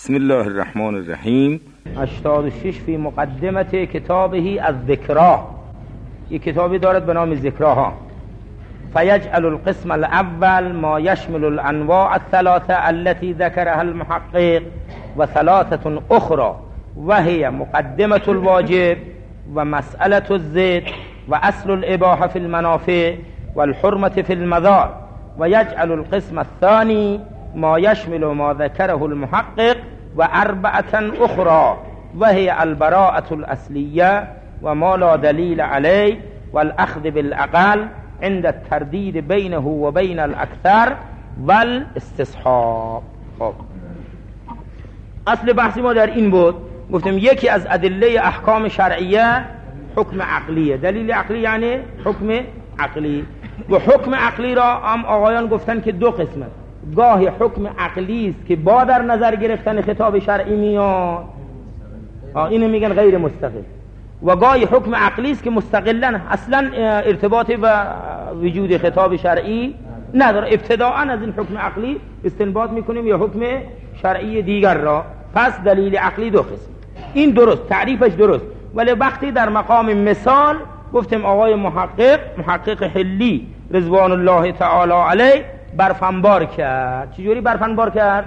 بسم الله الرحمن الرحیم. 86 فی مقدمت کتابه الذکرا، یک کتابی دارد به نام ذکراها. فیجعل القسم الاول ما يشمل الانواع الثلاثه التي ذكرها المحقق و ثلاثه اخرى وهي مقدمه الواجب و مسألة الزد و اصل الاباحه في المنافع والحرمه في المضار، و یجعل القسم الثاني ما يشمل ما ذكره المحقق و اربعه اخرى وهي البراءة الاصلیه و ما لا دلیل علیه والاخذ بالاقل عند التردید بینه و بین الاکثر والاستصحاب. خب اصل بحثی ما در این بود، گفتیم یکی از ادله احکام شرعیه حکم عقلیه. دلیل عقلی یعنی حکم عقلی، و حکم عقلی را هم آقایان گفتن که دو قسمه. گاهی حکم عقلی است که با در نظر گرفتن خطاب شرعی میاد، اینو میگن غیر مستقل، و گاهی حکم عقلی است که مستقلا اصلا ارتباطی به وجود خطاب شرعی نداره. ابتداءً از این حکم عقلی استنباط میکنیم یا حکم شرعی دیگر را. پس دلیل عقلی دو قسم، این درست، تعریفش درست، ولی وقتی در مقام مثال گفتیم آقای محقق حلی رضوان الله تعالی علیه برفنبار کرد. چجوری برفنبار کرد؟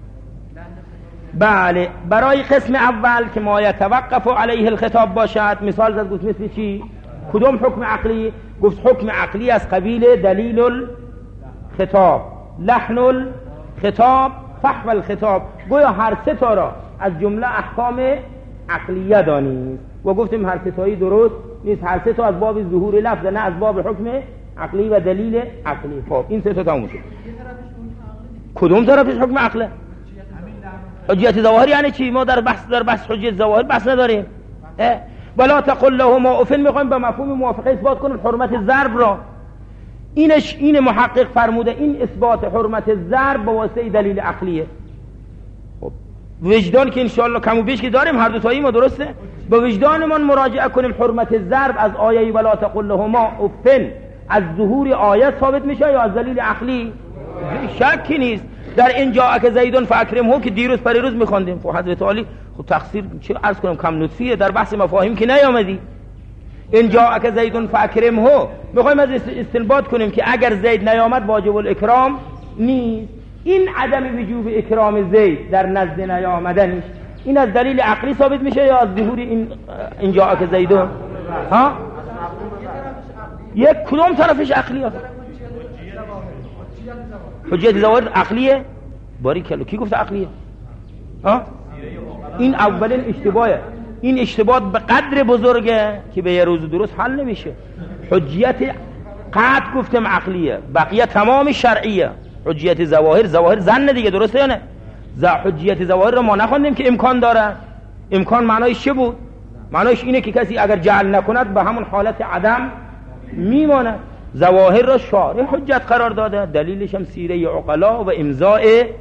بله، برای قسم اول که ما یتوقف علیه الخطاب باشد مثال زد، گفت مثل چی؟ کدوم حکم عقلی؟ گفت حکم عقلی از قبیل دلیل الخطاب، لحن الخطاب، فحو الخطاب. گویا هر سه تا را از جمله احکام عقلیه دانید، و گفتیم هر سه تایی درست نیست، هر سه تا از باب ظهور لفظ، نه از باب حکم عقلی و دلیل عقلی. خب این سه تا تموم شد. کدوم طرفش حکم عقله؟ حجیت ظواهر یعنی چی؟ ما در بحث حجیت ظواهر بحث نداریم. ولا تقل لهما اف، میخوایم به مفهوم موافقه اثبات کنیم حرمت ضرب را. این محقق فرموده این اثبات حرمت ضرب با واسطه دلیل عقلیه. خب وجدان که انشاءالله کم و بیش که داریم هر دو تایی ما، درسته؟ با وجدانمون مراجعه کنیم حرمت ضرب از آیه ولا تقل لهما اف از ظهور آیه ثابت میشه یا از دلیل عقلی؟ شکی نیست. در این جاءک زیدون فاکرمه که دیروز پریروز میخوندیم، خب حضرت علی خب تقصیر چه عرض کنم کم لطفیه، در بحث مفاهیم که نیامدی. این جاءک زیدون فاکرمه میخوایم از استنباط کنیم که اگر زید نیامد واجب الاکرام نیست. این عدم وجوب اکرام زید در نزد نیامدنش، این از دلیل عقلی ثابت میشه یا از ظهور این جاءک زیدون؟ ها یک کدوم طرفش عقلیه؟ حجیت ظواهر عقلیه؟ باریکلا، کی گفت عقلیه؟ این اولین اشتباهه. این اشتباه به قدر بزرگه که به یه روز درست حل نمیشه. حجیت قطع گفتم عقلیه، بقیه تمام شرعیه. حجیت ظواهر زن دیگه، درسته یا نه؟ حجیت ظواهر رو ما نخوندیم که امکان داره. امکان معنایش چه بود؟ معنایش اینه که کسی اگر جعل نکند به همون حالت عدم میماند. ظواهر را شارع حجت قرار داده، دلیلش هم سیره عقلا و امضاء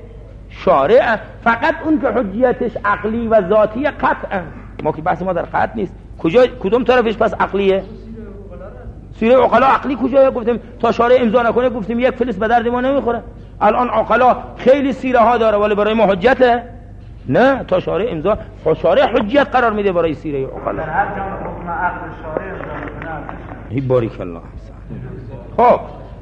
شارع. فقط اون که حجیتش عقلی و ذاتی قطعا، ما که بحث ما در قطع نیست. کدوم طرفش پس عقلیه؟ سیره عقلا عقلی کجاست؟ گفتیم تا شارع امضا نکنه گفتیم یک فلس به درد ما نمیخوره. الان عقلا خیلی سیره ها داره ولی برای ما حجته؟ نه، تا شارع امضا، شارع حجت قرار میده برای سیره عقلا. در هر جا حکم عقل شارع امضا کنه. باریک الله. خب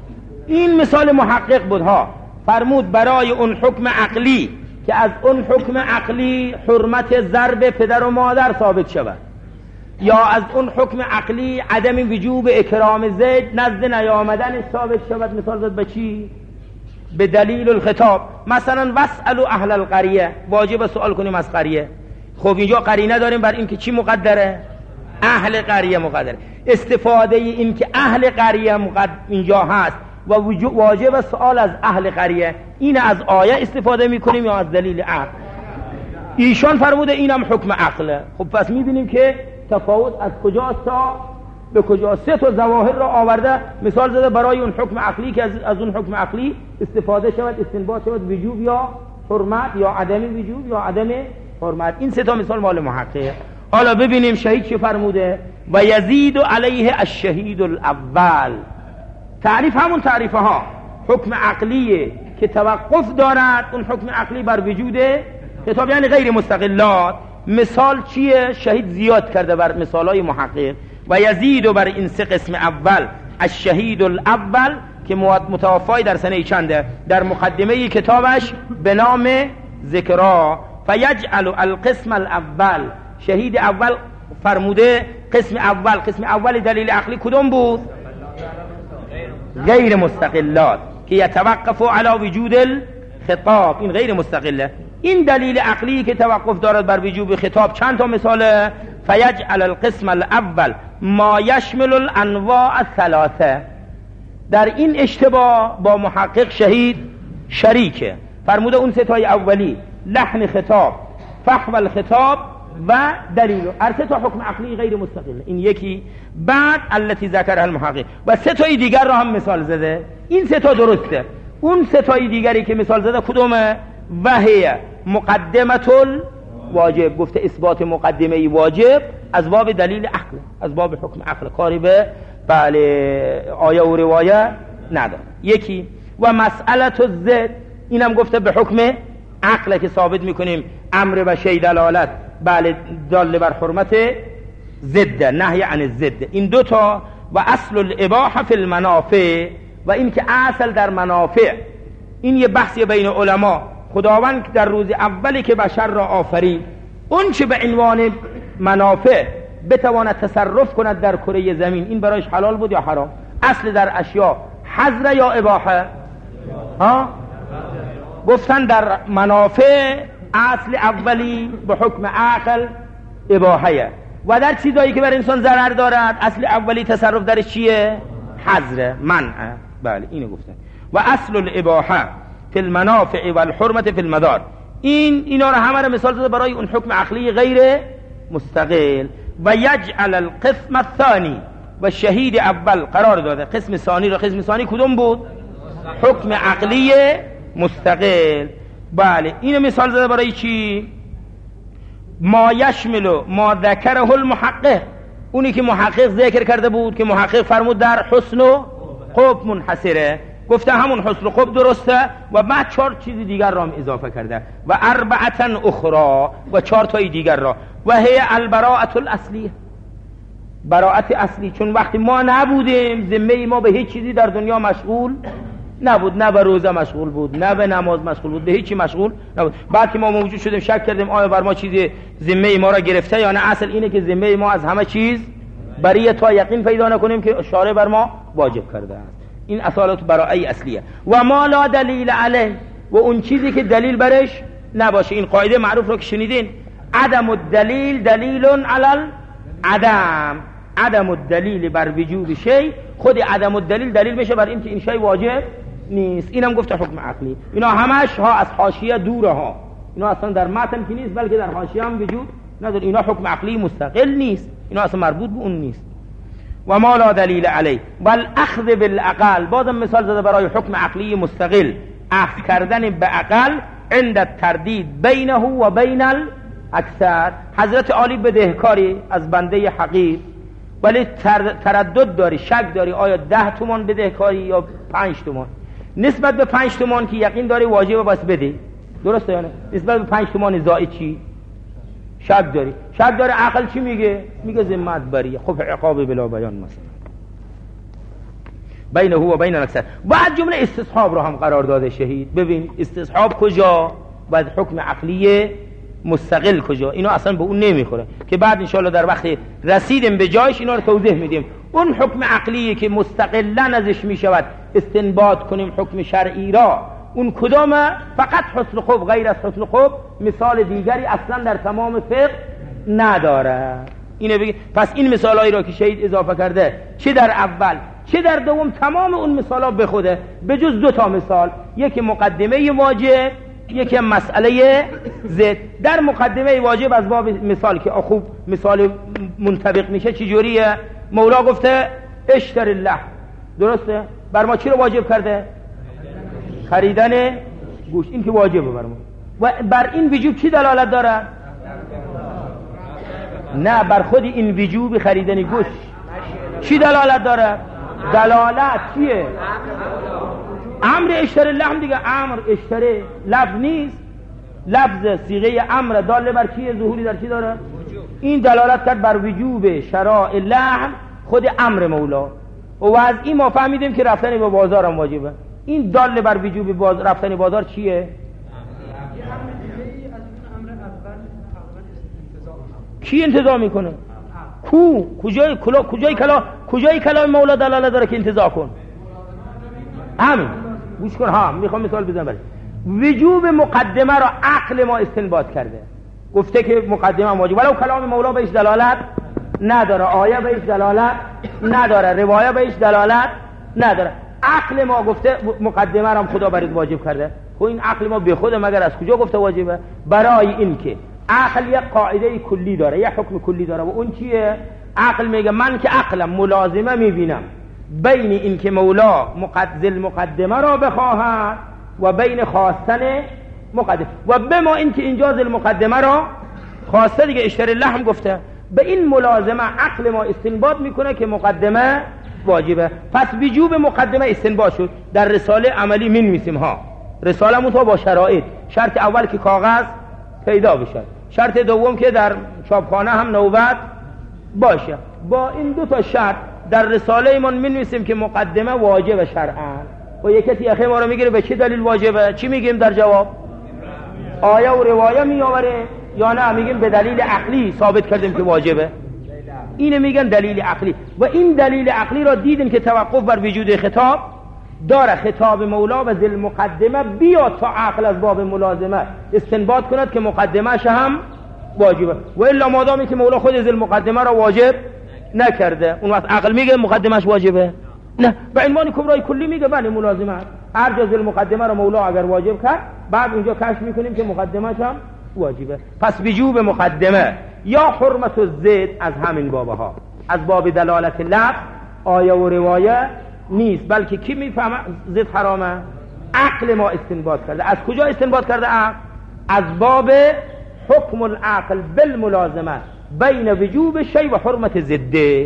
این مثال محقق بود ها. فرمود برای اون حکم عقلی که از اون حکم عقلی حرمت ضرب پدر و مادر ثابت شود، یا از اون حکم عقلی عدم وجوب اکرام زید نزد نیامدنش ثابت شود، مثال زد به چی؟ به دلیل الخطاب. مثلا واسالوا اهل القریه، واجب سوال کنیم از قریه. خب اینجا قرینه داریم بر این که چی مقدره؟ اهل قریه مقدره. استفاده این که اهل قریه اینجا هست و واجب سوال از اهل قریه، این از آیه استفاده میکنیم یا از دلیل عقل؟ ایشان فرموده اینم حکم عقله. خب پس میبینیم که تفاوت از کجاست تا به کجا. سه تا ظواهر را آورده مثال زده برای اون حکم عقلی که از اون حکم عقلی استفاده شود، استنباط شود وجوب یا حرمت یا عدم وجوب یا عدم حرمت. این سه تا مثال مال محقق. حالا ببینیم شهید چه فرموده. و یزید علیه الشهید الاول. تعریف همون تعریفه ها. حکم عقلیه که توقف دارد اون حکم عقلی بر وجود خطاب یعنی غیر مستقلات. مثال چیه؟ شهید زیاد کرده بر مثالای محقق. و یزید بر این سه قسم اول الشهید الاول که متوفای در سنه چنده، در مقدمه کتابش به نام ذکرا فیجعل القسم الاول، شهید اول فرموده قسم اول دلیل عقلی کدوم بود؟ غیر مستقلات که یتوقف علی وجود الخطاب، این غیر مستقله. این دلیل عقلی که توقف دارد بر وجوب خطاب چند تا مثاله؟ فیجعل القسم الاول ما یشمل الانواع الثلاثه. در این اشتباه با محقق شهید شریکه، فرموده اون سه تای اولی لحن خطاب، فحوى الخطاب و دلیل، هر سه تا حکم عقلی غیر مستقله. این یکی. بعد التي ذکرها المحقق و سه تای دیگر را هم مثال زده. این سه تا درسته. اون سه تای دیگری که مثال زده کدومه؟ وهي مقدمه الواجب، گفته اثبات مقدمه واجب از باب دلیل عقل، از باب حکم عقل، کاری به بله آیه و روایه نداره. یکی. و مسئله الزد، اینم گفته به حکم عقل که ثابت میکنیم امر و شی دلالت بله دال بر حرمت ضد، نهی عن الضد. این دوتا. و اصل الاباحه فی المنافع، و این که اصل در منافع، این یه بحثی بین علما. خداوند در روز اولی که بشر را آفرید، اون چه به عنوان منافع بتواند تصرف کند در کره زمین، این برایش حلال بود یا حرام؟ اصل در اشیاء حظر یا اباحه؟ گفتن در منافع اصل اولی به حکم عقل اباحه، و در چیزایی که بر انسان ضرر دارد اصل اولی تصرف درش چیه؟ حظر، منع. بله اینو گفتن. و اصل الاباحه فی المنافع و الحرمت فی المدار. اینا رو همه رو مثال زده برای اون حکم عقلی غیر مستقل. و یجعل القسم الثانی، و شهید اول قرار داده قسم ثانی رو. قسم ثانی کدوم بود؟ حکم عقلی مستقل. بله اینو مثال زده برای چی؟ ما یشمل ما ذکره المحقق، اونی که محقق ذکر کرده بود که محقق فرمود در حسن و قب منحصره، گفته همون حسن و قب درسته و بعد 4 چیز دیگر را هم اضافه کرده. و اربعه اخرى، و 4 تای دیگر را. و هی البراءة الاصلیه، براءت اصلی. چون وقتی ما نبودیم ذمه ما به هیچ چیزی در دنیا مشغول نبود، نه به روزه مشغول بود، نه به نماز مشغول بود، به هیچی مشغول نبود. بعد که ما موجود شدیم شک کردیم آیا بر ما چیزی ذمه ما را گرفته یا نه. اصل اینه که ذمه ما از همه چیز بریه تا یقین پیدا نکنیم که شارع بر ما واجب کرده است. این اصالت براءه اصلیه. و ما لا دلیل علیه، و اون چیزی که دلیل برش نباشه. این قاعده معروف رو که شنیدین، عدم الدلیل دلیل علی العدم. عدم الدلیل بر وجوب شی، خود عدم الدلیل دلیل میشه بر این که این شی واجب نیست. اینم گفته حکم عقلی. اینا همش ها از حاشیه دوره ها، اینا اصلا در متن که نیست بلکه در حاشیه هم وجود نداره. اینا حکم عقلی مستقل نیست، اینا اصلا مربوط به اون نیست. و ما لا دلیل علی بل اخذ بالاقل، بازم مثال زده برای حکم عقلی مستقل، اخذ کردن به عقل عند التردید بینه و بین الاکثر. حضرت عالی بدهکاری از بنده حقیر، ولی تردد داری، شک داری آیا 10 تومان بدهکاری یا 5 تومان. نسبت به 5 تومان که یقین داری واجبه بس بده، درسته یا نه؟ نسبت به 5 تومان زائد چی؟ شک داری. شک داره عقل چی میگه؟ میگه ذمت بریه، خب عقاب بلا بیان مثلا بینه و بین الاکثر. بعد جمله استصحاب رو هم قرار داده شهید. ببین استصحاب کجا؟ بعد حکم عقلی مستقل کجا؟ اینا اصلا به اون نمیخوره که بعد انشاءالله در وقت رسیدیم به جایش اینا رو توضیح میدیم. اون حکم عقلی که مستقلا ازش میشود استنباط کنیم حکم شرعی را، اون کدامه؟ فقط حسن خوب، غیر از حسن خوب مثال دیگری اصلا در تمام فقه نداره. اینو بگی. پس این مثالایی را که شهید اضافه کرده چه در اول چه در دوم تمام اون مثالا به خوده، به جز 2 تا مثال، یکی مقدمه واجب، یکی مسئله زد. در مقدمه واجب از باب مثال که خوب مثال منطبق میشه چی جوریه؟ مولا گفته اشتر الله، درسته؟ بر ما چی رو واجب کرده؟ خریدن گوشت. این که واجبه بر ما. و بر این وجوب چی دلالت داره؟ نه، بر خود این وجوب خریدن گوشت چی دلالت داره؟ دلالت چیه؟ امر اشتر اللحم دیگه، امر اشتره لفظ نیست. لفظ صیغه امر داله بر چیه؟ ظهوری در چی داره؟ این دلالت کرد بر وجوب شراء لحم خود امر مولا و از این ما فهمیدیم که رفتن به بازار هم واجبه. این داله بر وجوب رفتن بازار چیه؟ کی انتزاع میکنه؟ کجای کلام مولا دلالت داره که انتزاع کن؟ همین گوش کن. ها میخوام مثال بزنم برای وجوب مقدمه را عقل ما استنباط کرده، گفته که مقدمه واجب، ولو کلام مولا بهش دلالت نداره، آیه بهش دلالت نداره، روایه بهش دلالت نداره. عقل ما گفته مقدمه را خدا برات واجب کرده. خب این عقل ما به خود مگر از کجا گفته واجبه؟ برای این که عقل یک قاعده کلی داره، یک حکم کلی داره و اون چیه؟ عقل میگه من که عقلم ملازمه میبینم بین این که مولا مقدمه را بخواهد و بین خواستن مقدمه و به ما این که اینجا مقدمه را خواسته دیگه، اشتری لحم گفته، به این ملازمه عقل ما استنباط میکنه که مقدمه واجبه. پس وجوب مقدمه استنباط شد. در رساله عملی می‌نویسیم ها، رساله مون با شرایط. شرط اول که کاغذ پیدا بشه، شرط دوم که در چاپخانه هم نوبت باشه. با این دو تا شرط در رساله ایمان می‌نویسیم که مقدمه واجب شرعاً. و یکی اخی ما رو میگیره به چه دلیل واجبه؟ چی میگیم در جواب؟ آیه و روایه میآوره یا نه میگیم به دلیل عقلی ثابت کردیم که واجبه؟ اینو میگن دلیل عقلی. و این دلیل عقلی را دیدیم که توقف بر وجود خطاب داره. خطاب مولا و ذل مقدمه بیاد تا عقل از باب ملازمه استنباط کند که مقدمهش هم واجبه، و الا مادامی که مولا خود ذل مقدمه را واجب نکرده اون وقت عقل میگه مقدمهش واجبه؟ نه، به عنوان کبرای کلی میگه بله ملازمه. هر جا ذل مقدمه را مولا اگر واجب کرد بعد اونجا کشف میکنیم که مقدمهش هم واجبه. پس وجوب مقدمه یا حرمت الزید از همین بابها، از باب دلالت لفظ آیه و روایه نیست، بلکه کی میفهمه زید حرامه؟ عقل ما استنباط کرده. از کجا استنباط کرده عقل؟ از باب حکم العقل بالملازمه بین وجوب شیء و حرمت ضده،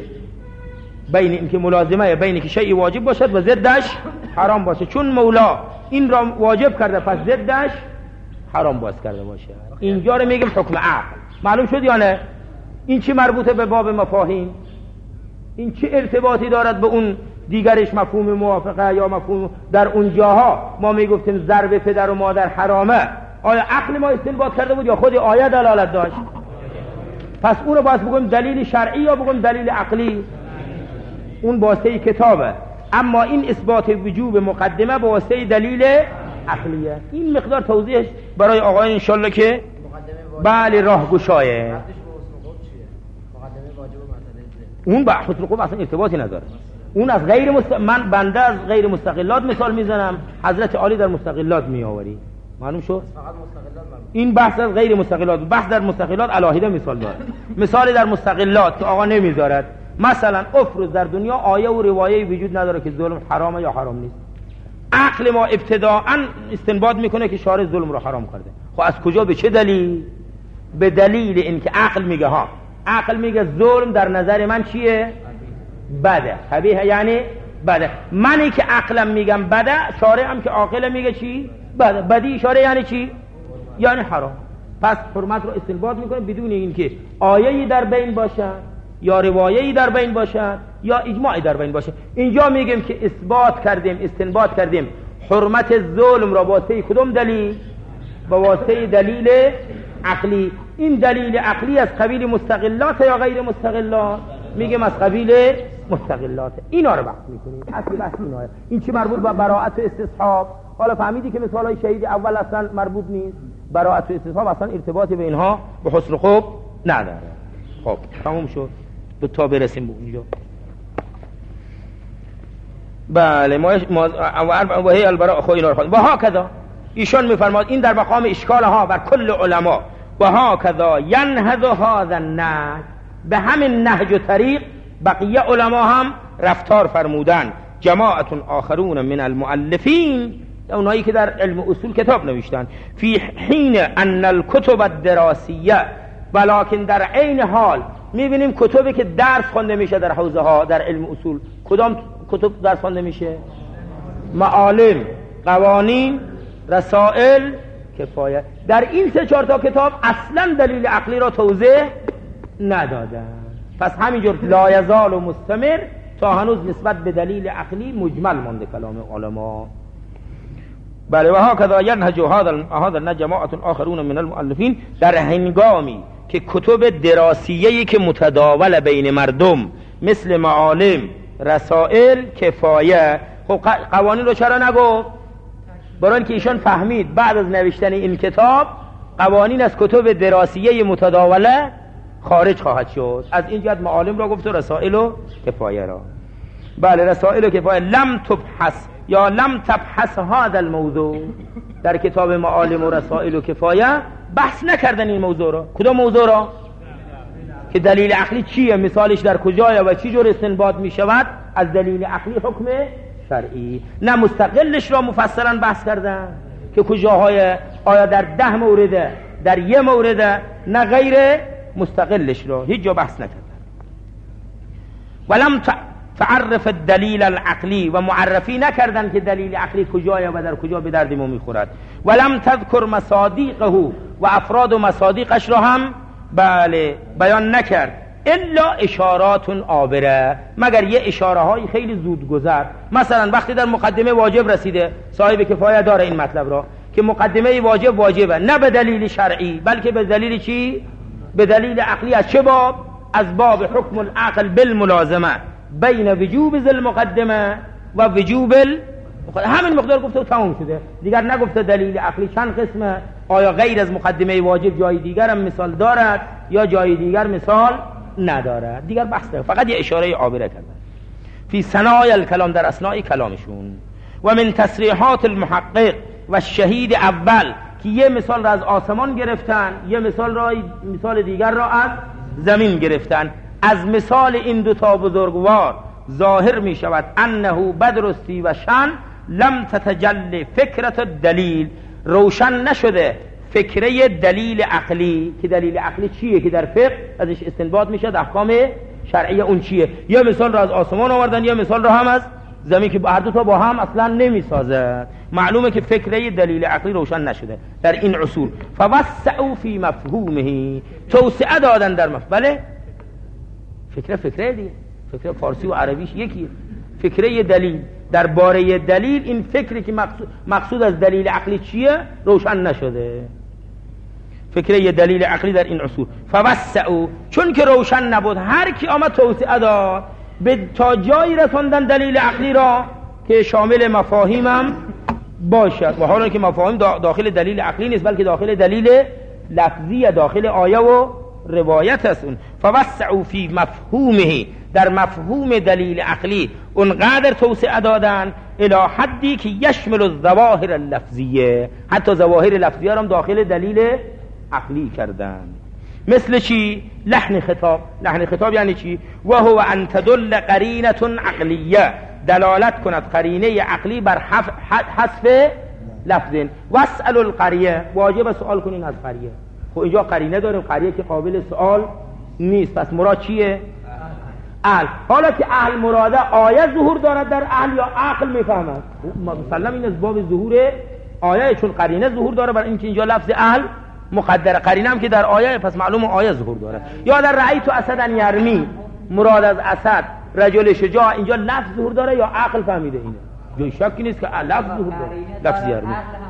بین اینکه ملازمه بین که شیء واجب باشد و ضدش حرام باشه. چون مولا این را واجب کرده پس ضدش حرام باز کرده باشه. اینجا رو میگیم حکم عقل. معلوم شد یا نه؟ این چی مربوطه به باب مفاهیم؟ این چه ارتباطی دارد به اون دیگرش؟ مفهوم موافقه یا مفهوم در اون جاها ما میگفتیم ضرب پدر و مادر حرامه، آیا عقل ما استنباط کرده بود یا خود آیه دلالت داشت؟ پس اون رو باید بگیم دلیل شرعی یا بگیم دلیل عقلی؟ اون واسطه کتابه. اما این اثبات وجوب مقدمه با واسطه دلیل عقلیه. این مقدار توضیحش برای آقایان انشالله که بله راهگشایه. اون با حسن خوب اصلا ارتباطی نداره. اون از غیر من بنده از غیر مستقلات مثال میزنم، حضرت عالی در مستقلات میآوری. معلوم شد؟ این بحث از غیر مستقلات، بحث در مستقلات علاهیده مثال داره. مثال در مستقلات که آقا نمیذارد، مثلا افروز در دنیا آیه و روایه وجود نداره که ظلم حرامه یا حرام نیست. عقل ما ابتداءً استنباط میکنه که شارع ظلم رو حرام کرده. خب از کجا؟ به چه دلیل؟ به دلیل اینکه عقل میگه ها، عقل میگه ظلم در نظر من چیه؟ بده. قبیح یعنی بده. منی که عقلم میگم بده، شارعم که عاقل میگه چی؟ بده. بدی شارع یعنی چی؟ یعنی حرام. پس حرمت رو استنباط میکنه بدون اینکه آیه‌ای در بین باشه یا روایه‌ای در بین باشه یا اجماعی در بین باشه. اینجا میگیم که اثبات کردیم، استنباط کردیم حرمت ظلم را با واسطه کدوم دلیل؟ با واسطه دلیل عقلی. این دلیل عقلی از قبیل مستقلات یا غیر مستقلات؟ میگیم از قبیل مستقلات. اینا رو بحث میکنیم. اصل بحث ایناه. این چی مربوط به براءت و استصحاب؟ حالا فهمیدی که مثالای شهید اول اصلا مربوط نیست. براءت و استصحاب اصلا ارتباطی به اینها به حسن خوب نداره. خب تموم شد. دو تا برسیم به اونجا. بله ما و هی البراء خو اینا رو و هكذا ایشان میفرماد این در مقام اشکال ها بر کل علما و هكذا ينهض هذا النهج. به همین نهج و طریق بقیه علما هم رفتار فرمودن. جماعت آخرون من المؤلفین، اونایی که در علم اصول کتاب نوشتن، فی حین ان الکتب الدراسیه، ولکن در عین حال میبینیم کتبی که درس خوانده میشه در حوزه ها در علم اصول. کدام کتب درس خوانده میشه؟ معالم، قوانین، رسائل، کفایه. در این 3-4 تا کتاب اصلا دلیل عقلی را توضیح ندادن. پس همینجور لا یزال و مستمر تا هنوز نسبت به دلیل عقلی مجمل مانده کلام علما. بله و هكذا ينهج هذا جماعة آخرون من المؤلفین، در هنگامی که کتب دراسیه‌ای که متداول بین مردم مثل معالم، رسائل، کفایه، خب قوانین رو چرا نگفت؟ برای اینکه ایشان فهمید بعد از نوشتن این کتاب قوانین از کتب دراسیه متداوله خارج خواهد شد. از این جهت معالم را گفت و رسائل و کفایه را. بله رسائل و کفایه لم تبحث یا لم تبحث هذا الموضوع، در کتاب معالم و رسائل و کفایه بحث نکردن این موضوع را. کدام موضوع را؟ که دلیل عقلی چیه، مثالش در کجایه و چی جور استنباط می شود از دلیل عقلی حکم شرعی. نه مستقلش را مفصلا بحث کردن که کجاهای آیا در 10 مورد، در 1 مورد، نه غیر مستقلش را هیچ جا بحث نکردن. ولم تعرف الدلیل العقلی، و معرفی نکردن که دلیل عقلی کجایه و در کجا به درد ما میخورد. ولم تذکر مصادیقه و افراد و مصادیقش را هم بله بیان نکرد، الا اشارات عابره، مگر یه اشاره های خیلی زود گذر. مثلا وقتی در مقدمه واجب رسیده، صاحب کفایه داره این مطلب را که مقدمه واجب واجبه نه به دلیل شرعی بلکه به دلیل چی؟ به دلیل عقلی. از چه باب؟ از باب حکم العقل بالملازمه بین وجوب ذل مقدمه و وجوب همین مقدار گفته و تمام شده دیگر. نگفته دلیل عقلی چند قسمه، آیا غیر از مقدمه واجب جای دیگر هم مثال دارد یا جای دیگر مثال ندارد، دیگر بحث داره. فقط یه اشاره عابره کردن فی ثنای الکلام، در اثناء کلامشون. و من تصریحات المحقق و شهید اول، که یه مثال را از آسمان گرفتن، یه مثال دیگر را از زمین گرفتن. از مثال این دو تا بزرگوار ظاهر می شود انه بدرستی و شن لم تتجل فکرت الدلیل، روشن نشده فکره دلیل عقلی، که دلیل عقلی چیه که در فقه ازش استنباط میشه احکام شرعی اون چیه. یا مثال را از آسمان آوردن یا مثال را هم از زمین، که هر دو تا با هم اصلا نمیسازه. معلومه که فکره دلیل عقلی روشن نشده در این اصول. فوسعوا فی مفهومه، توسعه دادن در مفهوم. بله فکره دیگه، فکره فارسی و عربیش یکیه. فکره دلیل در باره دلیل، این فکری که مقصود از دلیل عقلی چیه روشن نشده. فکره دلیل عقلی در این اصول. فوسعوا، چون که روشن نبود هر کی آمد توسعه داد به تا جایی رساندن دلیل عقلی را که شامل مفاهیم هم باشد، و حالا که مفاهیم داخل دلیل عقلی نیست بلکه داخل دلیل لفظی، داخل آیه و روایت است. اون فوسعوا فی مفهومه، در مفهوم دلیل عقلی اونقدر توسعه دادن الی حدی که یشمل الظواهر اللفظیه، حتی ظواهر لفظیه را هم داخل دلیل عقلی کردن. مثل چی؟ لحن خطاب. لحن خطاب یعنی چی؟ و هو ان تدل قرینه عقلیه، دلالت کند قرینه عقلی بر حذف لفظ. واسأل القریه، واجب سوال کنین از قریه. خب اینجا قرینه داریم، قریه که قابل سوال نیست، پس مراد چیه؟ اهل. حالا که اهل مراده آیه ظهور دارد در اهل یا عقل میفهمد؟ مسلم این از باب ظهور آیه، چون قرینه ظهور داره برای اینکه اینجا لفظ اهل مقدره، قرینه هم که در آیه، پس معلوم آیه ظهور داره. یا در رأیت اسدا یرمی، مراد از اسد رجل شجاع، اینجا لفظ ظهور داره یا عقل فهمیده اینه؟ جای شکی نیست که لفظ ظهور داره. لفظ یرمی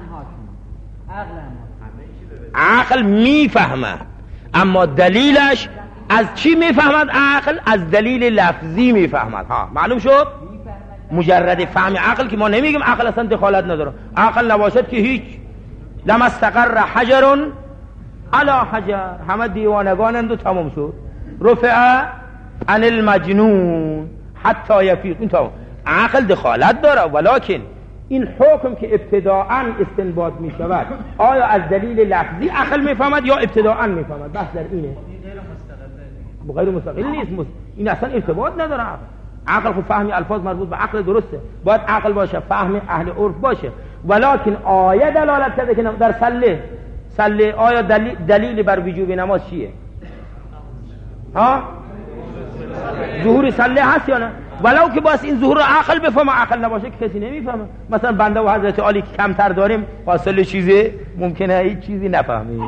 عقل میفهمه، اما دلیلش از چی میفهمد؟ عقل از دلیل لفظی میفهمد. ها معلوم شد؟ مجرد فهم عقل که ما نمیگیم عقل اصلا دخالت نداره، عقل نباشد که هیچ. لما استقر حجر علی حجر، همه دیوانگانند و تمام شد. رفع عن المجنون حتی یفیق، این تمام. عقل دخالت داره، ولکن این حکم که ابتداءً استنباط می شود آیا از دلیل لفظی عقل می فهمد یا ابتداءً می فهمد؟ بحث در اینه. غیر مستقل نیست، این اصلا ارتباط نداره. عقل خب فهمی الفاظ مربوط به عقل درسته، باید عقل باشه، فهم اهل عرف باشه. ولکن آیه دلالت کرده که در صله آیا دلیل بر وجوب نماز چیه؟ ها؟ ظهور صله هست یا نه؟ ولو که باز این ظهور عقل بفهمه، عقل نباشه که کسی نمیفهمه. مثلا بنده و حضرت علی که کمتر داریم حاصل چیزی ممکنه هیچ چیزی نفهمه.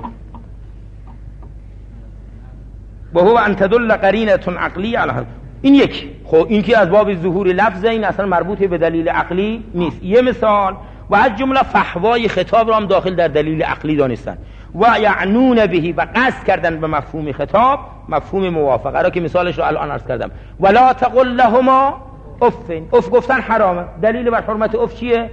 و هو ان تدل قرینه عقلی علی این یک. خب این که از باب ظهور لفظه، این اصلا مربوط به دلیل عقلی نیست. یه مثال، و از جمله فحوای خطاب را هم داخل در دلیل عقلی دانستن و یعنون بهی و قصد کردن به مفهوم خطاب مفهوم موافقه را که مثالش رو الان عرض کردم. ولا تقل لهما اف، اف گفتن حرامه. دلیل بر حرمت اف چیه؟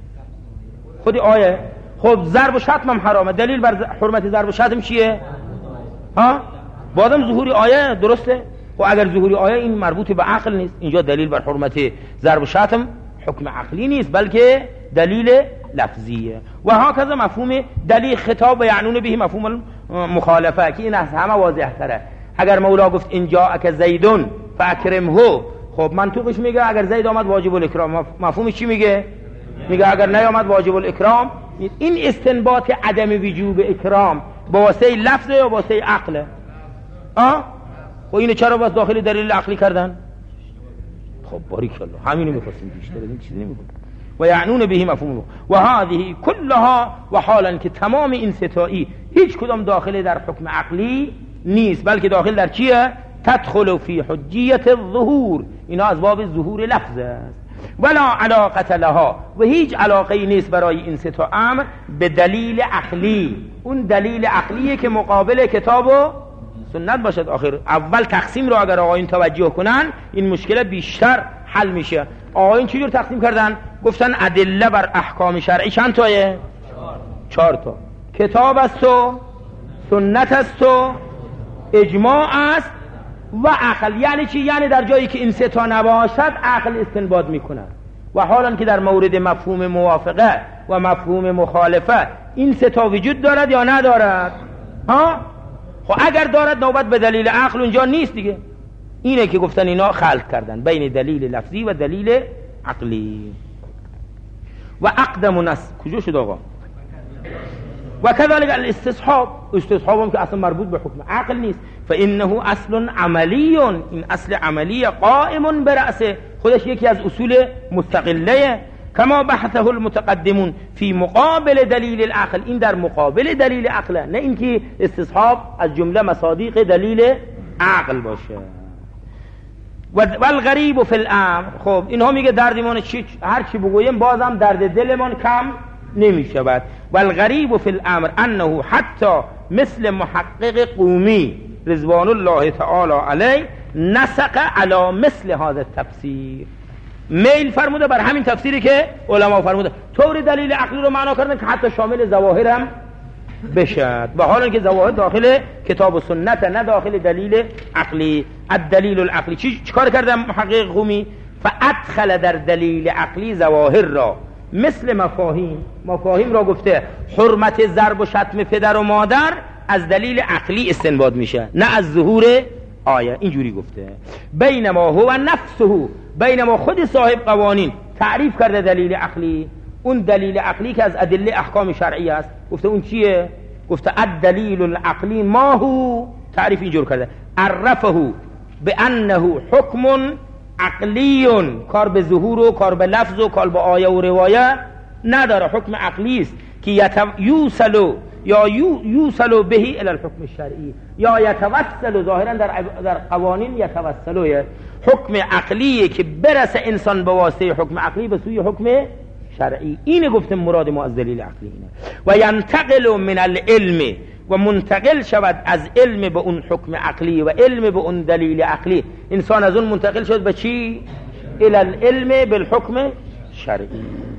خود آیه. خب ضرب و شتم هم حرامه. دلیل بر حرمت ضرب و شتم چیه؟ ها؟ بادم ظهوری آیه، درسته؟ و اگر ظهوری آیه این مربوط به عقل نیست، اینجا دلیل بر حرمت ضرب و شتم حکم عقلی نیست بلکه دلیل لفظیه. و هاکذا مفهوم دلیل خطاب و یعنون به مفهوم مخالفه که این از همه واضح تره. اگر مولا گفت ان جاءک زیدون فاکرمه، خب منطوقش میگه اگر زید آمد واجب الاکرام. مفهومش چی میگه؟ میگه اگر نیامد واجب الاکرام. این استنباط عدم وجوب اکرام با واسطه لفظ یا با واسطه عقله؟ خب اینو چرا باز داخل دلیل عقلی کردن؟ خب باریکالله همینو می‌خواستیم بیشتر این چیزی نمی‌گیم. و یعنون به مفهوم و هذه كلها و حالا که تمام این ستایی هیچ کدام داخل در حکم عقلی نیست بلکه داخل در چیه؟ تدخل فی حجیت الظهور. اینا از باب ظهور لفظ است. ولا علاقه لها و هیچ علاقه نیست برای این ستا امر به دلیل عقلی. اون دلیل عقلیه که مقابل کتاب و سنت باشد. آخر اول تقسیم رو اگر آقایون توجه کنن این مشکل بیشتر حل میشه. آقایون چجور تقسیم کردن؟ گفتن ادله بر احکام شرعی چند تایه؟ 4 تا. کتاب است و سنت است و اجماع است و عقل. یعنی چی؟ یعنی در جایی که این 3 تا نباشد عقل استنباط میکنه. و حالا که در مورد مفهوم موافقه و مفهوم مخالفه این 3 تا وجود دارد یا ندارد؟ خب اگر دارد نوبت به دلیل عقل اونجا نیست دیگه. اینه که گفتن اینا خلط کردن بین دلیل لفظی و دلیل عقلی. و اقدم نص کجا شد آقا؟ و كذلك الاستصحاب، استصحاب هم که اصلا مربوط به حکم عقل نیست. فانه اصل عملی، این اصل عملی قائم برأسه، خودش یکی از اصول مستقله. کما بحثه المتقدمون فی مقابل دلیل العقل، این در مقابل دلیل عقل، نه اینکه استصحاب از جمله مصادیق دلیل عقل باشه. و الغریب فی الامر، خب اینها میگه دردمان هر چی بگویم بازم درد دلمان کم نمیشود. و الغریب فی الامر انه حتی مثل محقق قومی رضوان الله تعالی علیه نسق علی مثل هذا التفسیر، میل فرموده بر همین تفسیری که علما فرموده، طور دلیل عقلی رو معنا کردن که حتی شامل ظواهر هم بشد. و حالا که ظواهر داخل کتاب و سنت نه داخل دلیل عقلی. الدلیل العقلی چیکار کرده محقق قومی؟ فادخل در دلیل عقلی ظواهر را مثل مفاهیم را گفته حرمت ضرب و شتم پدر و مادر از دلیل عقلی استنباط میشه نه از ظهور آیه. اینجوری گفته. بینما هو نفسه، بینما خود صاحب قوانین تعریف کرده دلیل عقلی، اون دلیل عقلی که از ادله احکام شرعی است، گفته اون چیه؟ گفته الدلیل العقلی ما هو، تعریف اینجور کرده، عرفه بانه حکم عقلی، کار به ظهور و کار به لفظ و کار به آیه و روایه نداره، حکم عقلی است که یوصل به الی الحکم الشرعی یا یتوسل، ظاهرا در قوانین یتوسل، حکم عقلی که برسه انسان به واسطه حکم عقلی به سوی حکم شرعی. اینه گفتم مراد ما از دلیل عقلی اینه. و ینتقل من العلم، و منتقل شود از علم به اون حکم عقلی و علم به اون دلیل عقلی. انسان از اون منتقل شد به چی؟ الی العلم بالحکم شرعی.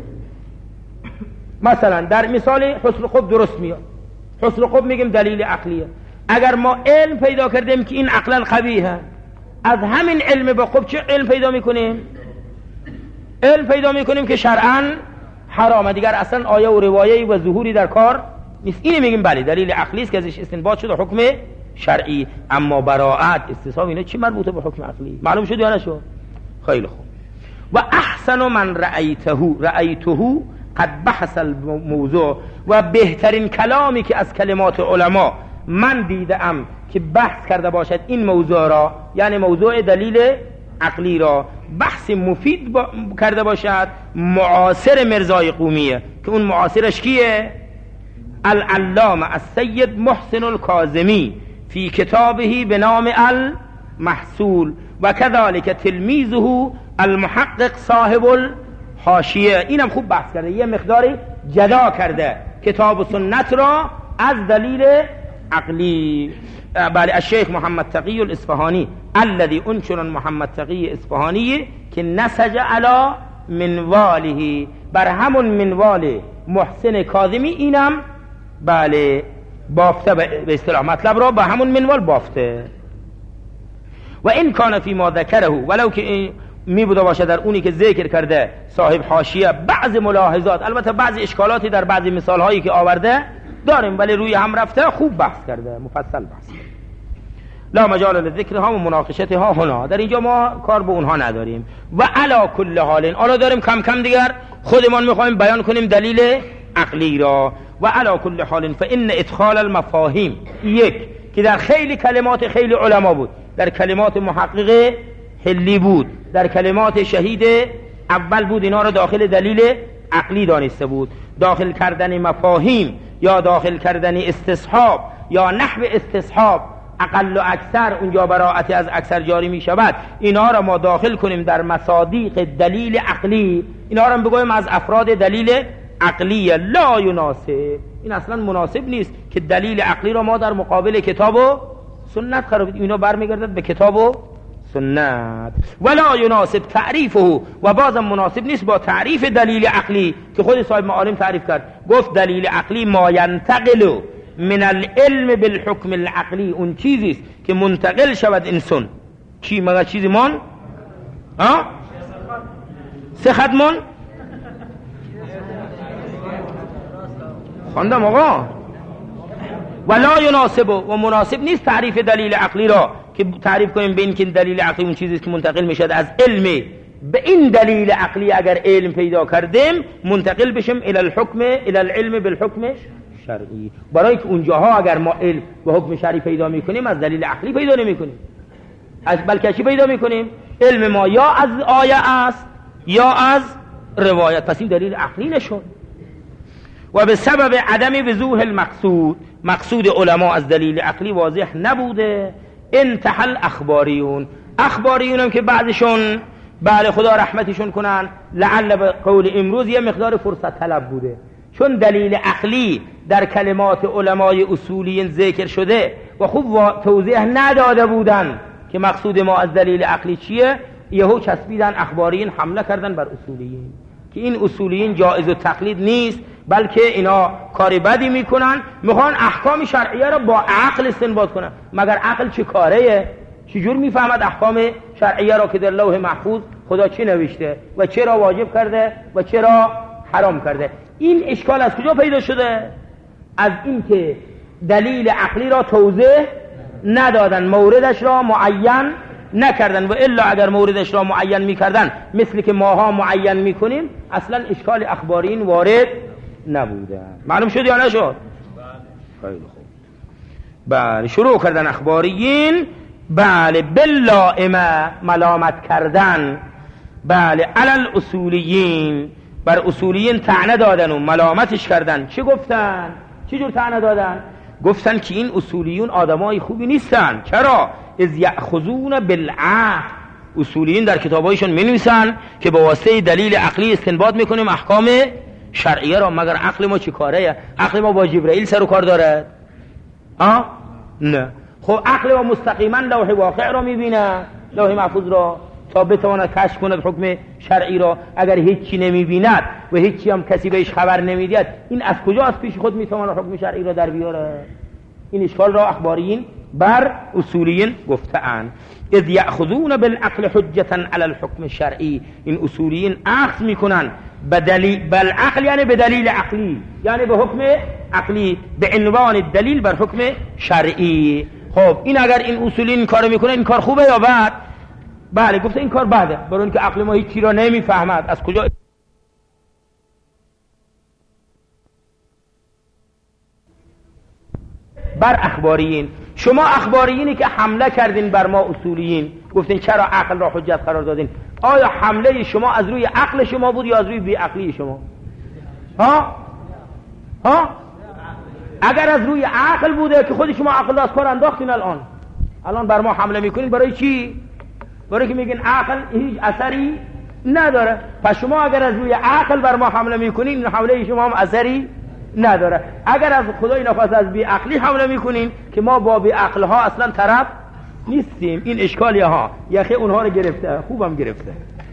مثلا در مثال حسن خوب درست میاد. حسن خوب میگیم دلیل عقلیه. اگر ما علم پیدا کردیم که این عقلا قبیحه، از همین علم به خوب چه علم پیدا میکنیم؟ علم پیدا میکنیم که شرعاً حرامه، دیگر اصلا آیه و روایه‌ای و ظهوری در کار نیست. اینو میگیم بله دلیل عقلی است که ازش استنباط شده حکم شرعی. اما براءت، استصحاب اینا چی مربوطه به حکم عقلی؟ معلوم شد یا نشد؟ خیلی خوب. و احسن من رأیته قد بحث الموضوع، و بهترین کلامی که از کلمات علما من دیدم که بحث کرده باشد این موضوع را، یعنی موضوع دلیل عقلی را بحث مفید کرده باشد معاصر مرزای قومیه که اون معاصرش کیه؟ العلامه السید محسن الکاظمی فی کتابه به نام المحصول و کذالک تلمیذه المحقق صاحب الحاشیه. اینم خوب بحث کرده، یه مقداری جدا کرده کتاب و سنت را از دلیل عقلی. بله الشیخ محمد تقی الاصفهانی الذي انشر محمد تقی اصفهانی که نسج علی منواله، بر همون منوال محسن کاظمی اینم بله بافته، به اصطلاح مطلب را با همون منوال بافته. و این کان فی ما ذکره، ولو که می بوده باشه در اونی که ذکر کرده صاحب حاشیه بعض ملاحظات، البته بعضی اشکالاتی در بعضی مثال هایی که آورده داریم ولی روی هم رفته، خوب بحث کرده، مفصل بحث کرده. لا مجال لذکرها و مناقشتها هنا، در اینجا ما کار به اونها نداریم. و علا کل حال، حالا داریم کم کم دیگر خودمان میخوایم بیان کنیم دلیل عقلی را. و علا کل حال فان ادخال المفاهیم، یک که در خیلی کلمات خیلی علما بود، در کلمات محقق حلی بود، در کلمات شهید اول بود، اینا را داخل دلیل عقلی دانسته بود. داخل کردن مفاهیم یا داخل کردن استصحاب یا نحو استصحاب اقل و اکثر، اونجا براعتی از اکثر جاری می شود، اینا را ما داخل کنیم در مصادیق دلیل عقلی، اینا را بگویم از افراد دلیل عقلی. لا یناسب، این اصلا مناسب نیست که دلیل عقلی را ما در مقابل کتاب و سنت قرار بدیم، اینا برمیگردد به کتاب و سنت. ولا یناسب تعریفه، و بازم مناسب نیست با تعریف دلیل عقلی که خود صاحب معالم تعریف کرد، گفت دلیل عقلی ما ینتقل من العلم بالحکم العقلی، اون چیزی است که منتقل شود انسان. چی مگر چیزی من؟ سخت من؟ خواندم آقا. ولا یناسب، و مناسب نیست تعریف دلیل عقلی را که تعریف کنیم به این که دلیل عقلی اون چیزی است که منتقل میشد از علم. به این دلیل عقلی اگر علم پیدا کردیم منتقل بشیم الى الحکم، الى العلم بالحکم شرعی. برای که اونجاها اگر ما علم و حکم شرعی پیدا میکنیم از دلیل عقلی پیدا نمیکنیم، از بلکه چی پیدا میکنیم؟ علم ما یا از آیه است یا از روایت، پس این دلیل عقلی نشد. و به سبب عدم وضوح المقصود، مقصود علما از دلیل عقلی واضح نبوده. انتحل اخباریون، اخباریون هم که بعضشون بله خدا رحمتشون کنن لعل به قول امروز یه مقدار فرصت طلب بوده، چون دلیل عقلی در کلمات علمای اصولیین ذکر شده و خوب توضیح نداده بودن که مقصود ما از دلیل عقلی چیه، یهو چسبیدن اخباریین حمله کردن بر اصولیین که این اصولیین جایز و تقلید نیست، بلکه اینا کاری بدی میکنن، میخوان احکام شرعیه را با عقل استنباط کنن. مگر عقل چه کاره؟ چجور میفهمد احکام شرعیه را که در لوح محفوظ خدا چی نوشته و چرا واجب کرده و چرا حرام کرده؟ این اشکال از کجا پیدا شده؟ از این که دلیل عقلی را توضیح ندادن، موردش را معین نکردن، و الا اگر موردش را معین میکردن مثل که ماها معین میکنیم اصلا اشکال اخبارین وارد نبوده. معلوم شد یا نشد؟ خیلی خوب. بله شروع کردن اخباریین بله باللائمه ملامت کردن، بله علل اصولیین، بر اصولیین طعنه دادن و ملامتش کردن. چه گفتن؟ چه جور طعنه دادن؟ گفتن که این اصولیون آدمای خوبی نیستن. چرا؟ اذ یأخذون بالعقل، اصولیین در کتابایشون می‌نویسن که با واسطه دلیل عقلی استنباط میکنیم احکام شرعیه را. مگر عقل ما چی کاره؟ عقل ما با جبرائیل سر و کار داره؟ نه. خب عقل ما مستقیما لوح واقع را میبینه، لوح محفوظ را، تا بتواند کشف کند حکم شرعی را. اگر هیچی نمیبیند و هیچی هم کسی بهش خبر نمیدید، این از کجا از پیش خود میتواند حکم شرعی را در بیاره؟ این اشکال را اخباریین بر اصولیین گفته‌اند. اذ یأخذون بالعقل حجة علی الحکم الشرعی، این اصولیین اخذ میکنن بالعقل، یعنی به دلیل عقلی، یعنی به حکم عقلی، به عنوان دلیل بر حکم شرعی. خب این اگر این اصولیین کار میکنه این کار خوبه یا بد؟ بله گفته این کار بده، برای اینکه عقل ما هیچ چیزی را نمیفهمد. از کجا؟ بر اخباریین. شما اخباریینی که حمله کردین بر ما اصولیین، گفتین چرا عقل را حجت قرار دادین، آیا حمله شما از روی عقل شما بود یا از روی بی عقلی شما؟ ها؟ اگر از روی عقل بوده که خود شما عقل دست کار انداختین، الان بر ما حمله میکنین برای چی؟ برای که میگین عقل هیچ اثری نداره. پس شما اگر از روی عقل بر ما حمله میکنین، حمله شما هم اثری نداره. اگر از خدای نخواست از بی عقلی حمله میکنین که ما با بی عقل ها اصلا طرف نیستیم، این اشکالی ها یخی اونها رو گرفته، خوبم گرفته.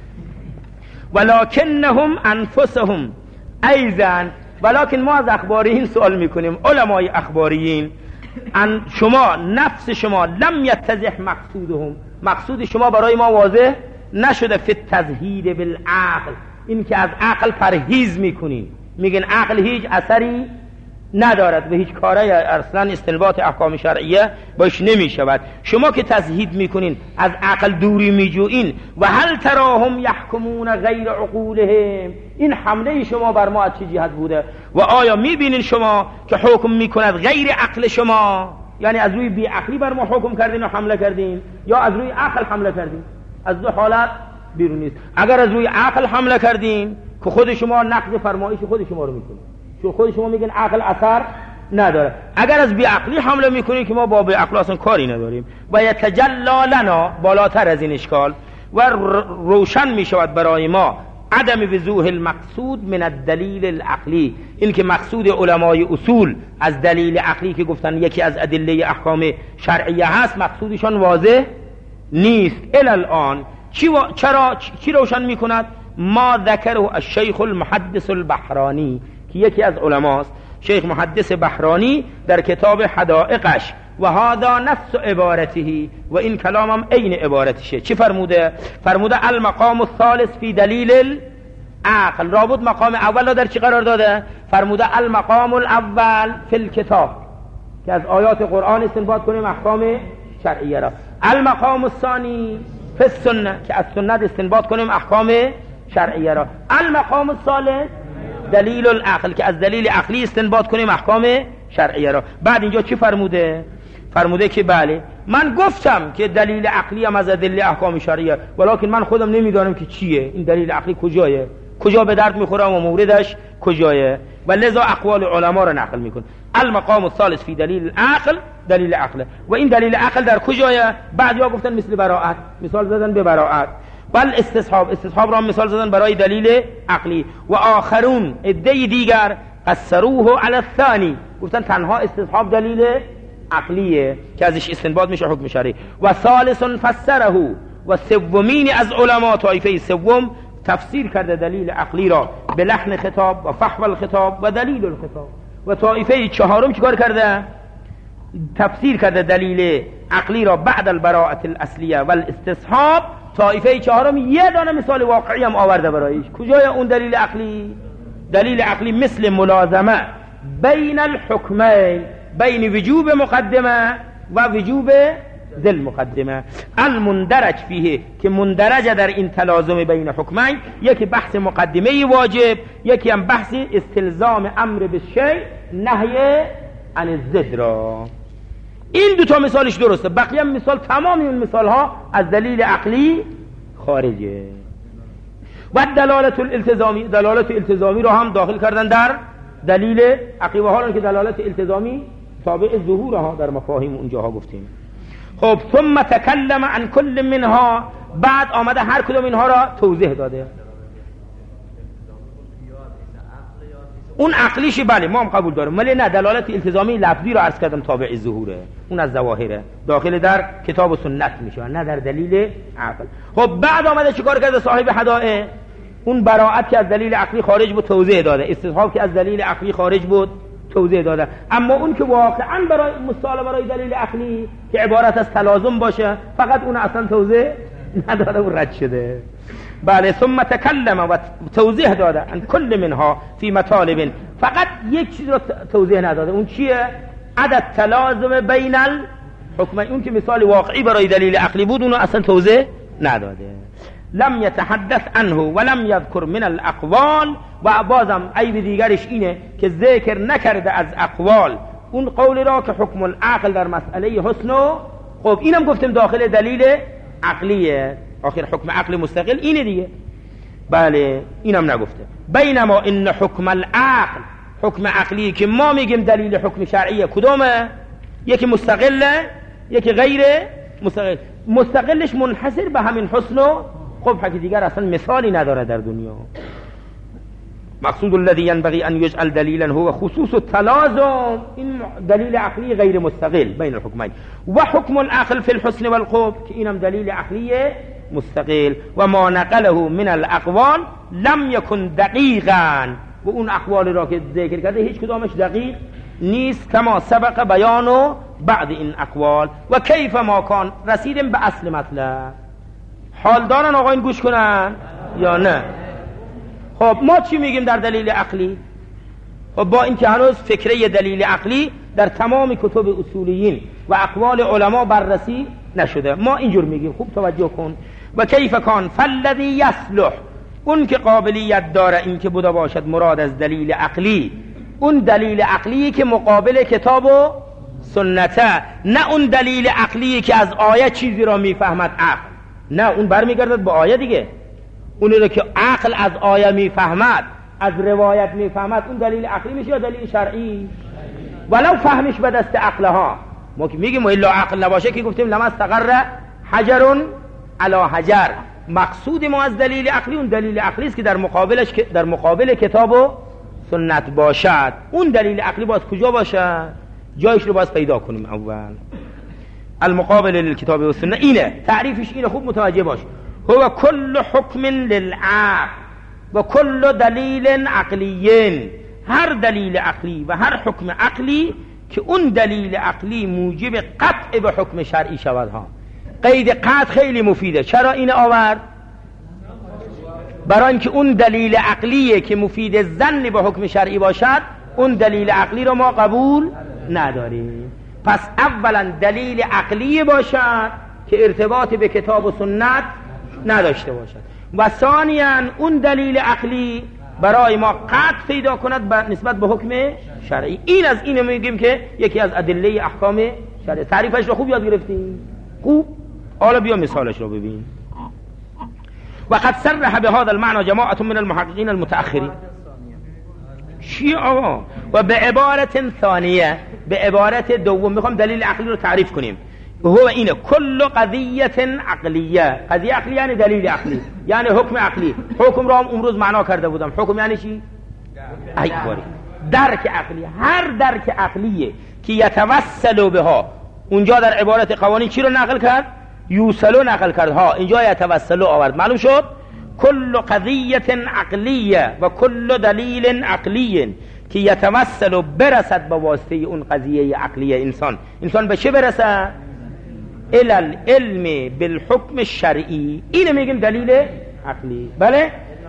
ولکنهم انفسهم ایضا، ولکن ما از اخباریین سوال میکنیم، علمای اخباریین، شما نفس شما لم یتضح مقصودهم، مقصود شما برای ما واضح نشده، فی التزهید بالعقل، این که از عقل پرهیز میکنین، میگن عقل هیچ اثری ندارد و هیچ کاره اصلا استنباط احکام شرعیه باش نمیشود. شما که تزهید میکنین، از عقل دوری میجوین، و هل تراهم یحکمون غیر عقولهم، این حمله شما بر ما از چه جهت بوده؟ و آیا میبینین شما که حکم میکند غیر عقل شما، یعنی از روی بی عقلی بر ما حکم کردین و حمله کردین، یا از روی عقل حمله کردین؟ از دو حالت بیرون نیست. اگر از روی عقل حمله کردین که خود شما نقض فرمایش خود شما رو میکنید، چون خود شما میگن عقل اثر نداره. اگر از بی عقلی حمله میکنید که ما با بی عقل اصلا کاری نداریم، و یتجلا لنا، بالاتر از این اشکال و روشن میشود برای ما، عدم وضوح المقصود من الدلیل العقلی، این که مقصود علمای اصول از دلیل عقلی که گفتن یکی از ادله احکام شرعیه هست، مقصودشان واضح نیست. الان چی روشن میکند؟ ما ذکره الشیخ المحدث البحرانی، که یکی از علماست، شیخ محدث بحرانی، در کتاب حدائقش، و هذا نفس عبارته، و این کلامم عین عبارتشه. چی فرموده؟ فرموده المقام الثالث فی دلیل العقل، رابط مقام اول در چی قرار داده؟ فرموده المقام الاول فی الکتاب، که از آیات قرآن استنباط کنیم احکام شرعیه را. المقام الثانی فی السنه، که از سنت استنباط کنیم احکام شرعیه را. المقام الثالث دلیل العقل، که از دلیل عقلی استنباط کنیم احکام شرعیه را. بعد اینجا چی فرموده؟ فرموده که بله من گفتم که دلیل عقلی هم از دلیل احکام شرعیه، ولکن من خودم نمیدانم که چیه این دلیل عقلی، کجایه، کجا به درد میخوره و موردش کجایه، و لذا اقوال علما را نقل میکن. المقام الثالث فی دلیل العقل، دلیل عقل، و این دلیل عقل در کجایه؟ بعضیا گفتن مثل براءت، مثال زدن به براءت، بل استصحاب را مثال زدن برای دلیل عقلی، و آخرون عده دیگر قصروه علی الثانی، گفتن تنها استصحاب دلیل عقلیه که ازش استنباط میشه حکم شرعی. و ثالث فسره، و سومین از علما، طایفه سوم، تفسیر کرده دلیل عقلی را به لحن خطاب و فحو الخطاب و دلیل الخطاب. و طایفه چهارم چیکار کرده؟ تفسیر کرده دلیل عقلی را بعد البراءة الاصلیه و الاستصحاب. طایفه چهارم یه دانه مثال واقعی هم آورده برایش. کجای اون دلیل عقلی؟ دلیل عقلی مثل ملازمه بین الحکمین، بین وجوب مقدمه و وجوب ذل مقدمه، المندرج فیه، که مندرج در این تلازم بین حکمین، یکی بحث مقدمه واجب، یکی هم بحث استلزام امر بالشیء نهی عن الضد را. این دو تا مثالش درسته، بقیه هم مثال، تمام این مثال ها از دلیل عقلی خارجه. و دلالت الالتزامی، دلالت التزامی رو هم داخل کردن در دلیل عقلی، و حالا که دلالت التزامی تابع ظهور ها در مفاهیم اونجاها گفتیم. خب ثم تکلم عن کل منها، بعد آمده هر کدوم اینها را توضیح داده. اون عقلیشی بله ما هم قبول داریم، ولی نه، دلالت التزامی لفظی رو عرض کردم تابع ظهوره، اون از ظواهره، داخل در کتاب و سنت میشه، نه در دلیل عقل. خب بعد آمده چیکار کرده صاحب حدائق؟ اون براءت که از دلیل عقلی خارج بود توضیح داده، استصحاب که از دلیل عقلی خارج بود توضیح داده، اما اون که واقعا برای مثال برای دلیل عقلی که عبارت از تلازم باشه، فقط اون اصلا توضیح نداده و رد شده. بله ثم تکلم، و توضیح داده عن کل منها فی مطالب، فقط یک چیز رو توضیح نداده، اون چیه؟ عدد تلازم بین الحکمین، اون که مثال واقعی برای دلیل عقلی بود اونو اصلا توضیح نداده. لم یتحدث عنه ولم یذکر من الاقوال، و بازم عیب دیگرش اینه که ذکر نکرده از اقوال اون قول را که حکم العقل در مسئله حسن و خب اینم گفتیم داخل دلیل عقلیه، آخر حکم عقل مستقل اینه دیگه. بله اینم نگفته. بینما ان حکم العقل، حکم عقلی که ما میگیم دلیل حکم شرعیه کدومه؟ یکی مستقله یکی غیر مستقل. مستقلش منحصر به همین حسن و خب حکی دیگر اصلا مثالی نداره در دنیا. مقصود الذي ينبغي ان يجعل دلیلا هو خصوص التلازم، این دلیل عقلی غیر مستقل بین الحکمین. و حکم العقل فی الحسن والقبح که اینم دلیل عقلی مستقل. و ما نقله من الاقوال لم يكن دقیقا، و اون اقوال را که ذکر کرده هیچ کدامش دقیق نیست. کما سبق بیانو بعد این اقوال. و کیف ما کان، رسیدیم به اصل مطلب. حال دارن آقا این گوش کنن یا نه؟ خب ما چی میگیم در دلیل عقلی؟ خب با اینکه هنوز فکره دلیل عقلی در تمام کتب اصولیین و اقوال علما بررسی نشده، ما اینجور میگیم. خوب توجه کن. و کیف کان فالذی یصلح، اون که قابلیت داره این که بوده باشد مراد از دلیل عقلی، اون دلیل عقلی که مقابل کتاب و سنته، نه اون دلیل عقلی که از آیه چیزی را میفهمد عقل، نه اون برمیگردد به آیه دیگه. اونی رو که عقل از آیه میفهمد، از روایت میفهمد، اون دلیل عقلی میشه یا دلیل شرعی؟ ولو فهمش به دست عقل ها. ما که میگیم الا عقل نباشه که گفتیم لما استقر حجر علی حجر. مقصود ما از دلیل عقلی اون دلیل عقلی است که در مقابل کتاب و سنت باشد. اون دلیل عقلی باید کجا باشد؟ جایش رو باید پیدا کنیم. اول المقابل للکتاب و سنت اینه، تعریفش اینه، خوب متوجه باش. هو کل حکم للعقل و کل دلیل عقلی، هر دلیل عقلی و هر حکم عقلی که اون دلیل عقلی موجب قطع به حکم شرعی شود ها. قید قطع خیلی مفیده. چرا این آورد؟ برای اینکه اون دلیل عقلیه که مفید ظن به حکم شرعی باشد، اون دلیل عقلی رو ما قبول نداریم. پس اولا دلیل عقلی باشد که ارتباط به کتاب و سنت نداشته باشد، و ثانیاً اون دلیل عقلی برای ما قطع پیدا کند نسبت به حکم شرعی. این از اینو میگیم که یکی از ادله احکام شرعی. تعریفش رو خوب یاد گرفتیم؟ خوب. حالا بیا مثالش رو ببین. وقد صرح بهذا المعنى جماعة من المحققين المتأخرين. چی آقا؟ و به عبارت ثانیه، به عبارت دوم میخوام دلیل عقلی رو تعریف کنیم. هو اینه کل قضیه عقلیه. قضیه عقلی یعنی دلیل عقلی، یعنی حکم عقلی. حکم را هم امروز معنا کرده بودم. حکم یعنی چی؟ ای باری درک عقلی. هر درک عقلیه که یتوسل بها، اونجا در عبارت قوانین چی رو نقل کرد؟ یوسلو نقل کرد ها، اینجا یتوسلو آورد. معلوم شد کل قضیه عقلیه و کل دلیل عقلی که یتوسل برسد به واسطه اون قضیه عقلیه. انسان به چه برسد؟ الى العلم بالحکم الشرعی. اینو میگیم دلیل عقلی. بله،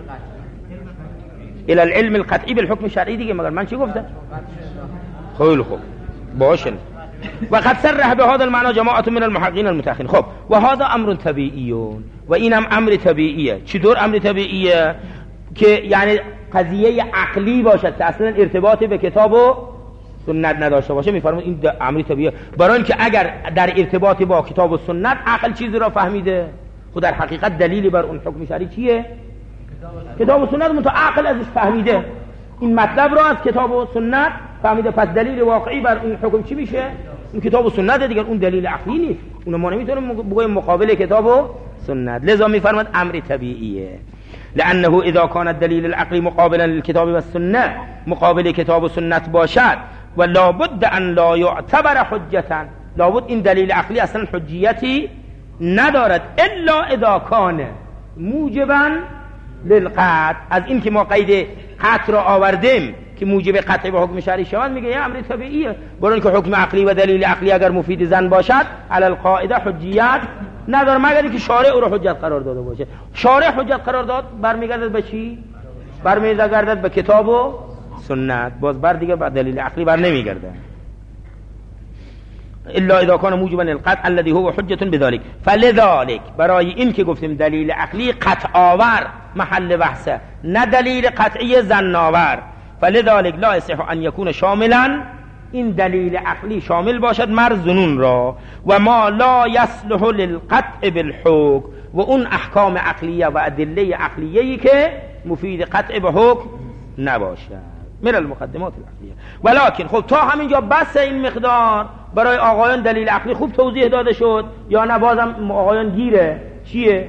الى العلم القطعی بالحکم الشرعی دیگه. مگر من چی گفتم؟ خیلی خوب باشه. وقد صرح بهذا المعنى جماعة من المحققين المتأخرين. خب و هذا امر طبیعی، و اینم امر طبیعیه. چطور امر طبیعیه؟ که یعنی قضیه عقلی باشد که اصلا ارتباطی به کتاب و سنت نداشته باشه. میفرماید این امر طبیعیه، برای اینکه اگر در ارتباطی با کتاب و سنت عقل چیزی را فهمیده، خود در حقیقت دلیلی بر اون حکم شرعی چیه؟ کتاب و سنت. منتها عقل ازش فهمیده این مطلب را از کتاب و سنت فهمیده، پس دلیل واقعی بر اون حکم چی میشه؟ اون کتاب و سنت دیگر، اون دلیل عقلی نیست. اون ما نمیتونیم بگویم مقابل کتاب و سنت. لذا میفرماید امر طبیعیه. لانه اذا كان الدليل العقلي مقابلا للكتاب والسنه، مقابل کتاب و سنت باشد، و لابد ان لا يعتبر حجتا، لابد این دلیل عقلی اصلا حجیتی ندارد، الا اذا كان موجبا للقطع. از این که ما قید قطع را آوردیم که موجب قطع به حکم شرعی شود، میگه یه امر طبیعیه. برای اینکه حکم عقلی و دلیل عقلی اگر مفید ظن باشد، علی القاعده حجیت نداره، مگر اینکه شارع او را حجت قرار داده باشه. شارع حجت قرار داد، برمیگردد به چی؟ برمیگردد به کتاب و سنت. باز بر دیگه به دلیل عقلی بر نمیگرده. الا اذا كان موجبا للقطع الذي هو حجة بذلك. فلذلك، برای این که گفتیم دلیل عقلی قطع آور محل بحثه، نه دلیل قطعی ظن آور. فلذلك لا يصح ان يكون شاملا این دلیل عقلی شامل باشد مر ظنون را و ما لا یصلح للقطع بالحکم و اون احکام عقلیه و ادله عقلیه‌ای که مفید قطع به حکم نباشد من المقدمات العقلیه. ولکن خب تا همینجا بس این مقدار برای آقایان دلیل عقلی خوب توضیح داده شد یا نه بازم آقایان گیره؟ چیه؟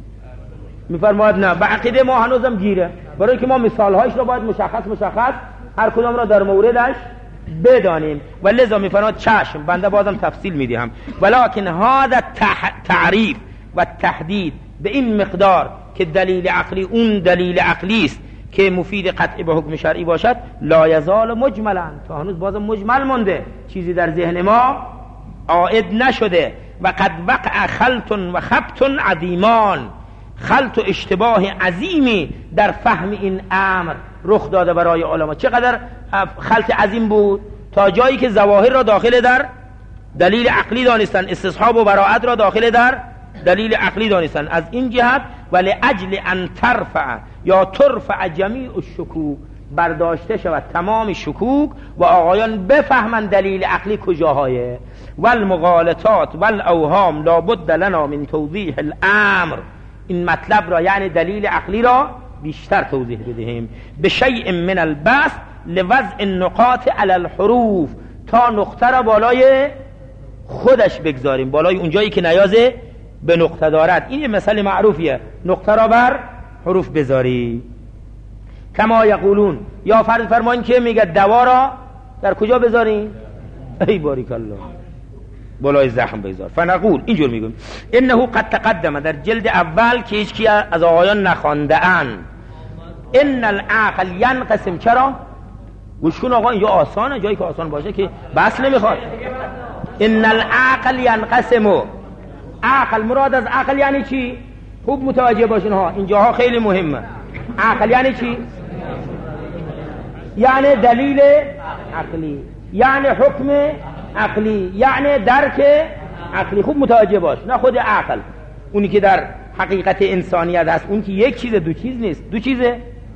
میفرماید نه به عقیده ما هنوزم گیره، برای که ما مثالهایش رو باید مشخص هر کدام را در موردش بدانیم و لذا میفرماید چشم بنده بازم تفصیل میدهم. ولکن هذا تعریف و تحدید به این مقدار که دلیل عقلی اون دلیل عقلی است که مفید قطعی به حکم شرعی باشد لا یزال مجملا، تا هنوز بازم مجمل مونده، چیزی در ذهن ما عائد نشده. و قد وقع خلط و خبط عظیمان، خلط و اشتباه عظیمی در فهم این امر رخ داده برای علما. چقدر خلط عظیم بود تا جایی که ظواهر را داخل در دلیل عقلی دانستن، استصحاب و براءت را داخل در دلیل عقلی دانستن. از این جهت ولی اجل ان ترفع یا ترفع جمیع الشکوک، برداشته شود تمام شکوک و آقایان بفهمند دلیل عقلی کجاهایه. والمغالطات والاوهام لابد لنا من توضیح الامر، این مطلب را یعنی دلیل عقلی را بیشتر توضیح بدهیم. به شیء من البسط لوضع النقاط علی الحروف، تا نقطه را بالای خودش بگذاریم، بالای اونجایی که نیازه به نقطه دارد. این یه مثال معروفیه، نقطه را بر حروف بذاری. کما یقولون، یا فرض فرمایین که میگه دوا را در کجا بذارین؟ ای باریک الله، بالای زخم بذار. فنقول، اینجور میگم انه قد تقدم در جلد اول که هیچ از آقایان نخوانده اند، ان العقل ینقسم. چرا؟ گوشکن آقا، اینجا آسانه، جایی که آسان باشه که بس نمیخواد. ان العقل ینقسم، عقل مراد از عقل یعنی چی؟ خوب متوجه باشین ها، اینجاها خیلی مهمه. عقل یعنی چی؟ یعنی دلیل عقلی، یعنی حکم عقلی، یعنی درک عقلی. خوب متوجه باش، نه خود عقل اونی که در حقیقت انسانیت هست، اون که یک چیزه دو چیز نیست. دو چیزه